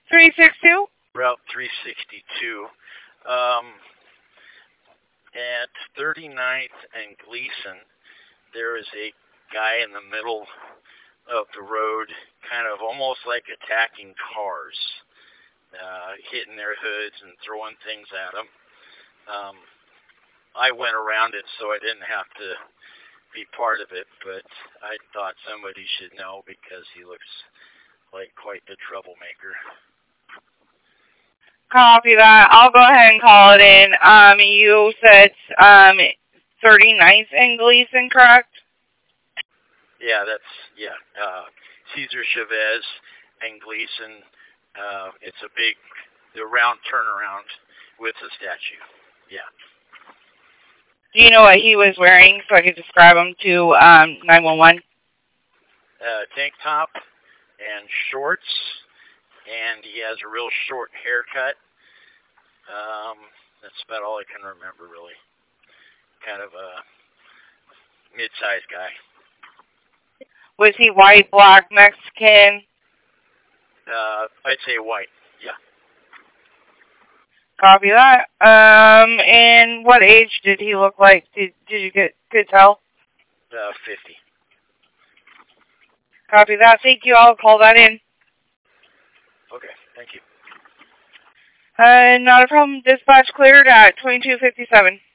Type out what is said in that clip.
362? Route 362. At 39th and Gleason, there is a guy in the middle of the road, kind of almost like attacking cars, hitting their hoods and throwing things at them. I went around it so I didn't have to be part of it, but I thought somebody should know because he looks like quite the troublemaker. Copy that. I'll go ahead and call it in. You said 39th and Gleason, correct? Yeah, Cesar Chavez and Gleason. It's the round turnaround with the statue. Yeah. Do you know what he was wearing so I could describe him to 911? Tank top and shorts, and he has a real short haircut. That's about all I can remember, really. Kind of a mid-sized guy. Was he white, black, Mexican? I'd say white, yeah. Copy that. And what age did he look like? Did you could tell? 50. Copy that. Thank you. I'll call that in. Okay, thank you. Not a problem. Dispatch cleared at 2257.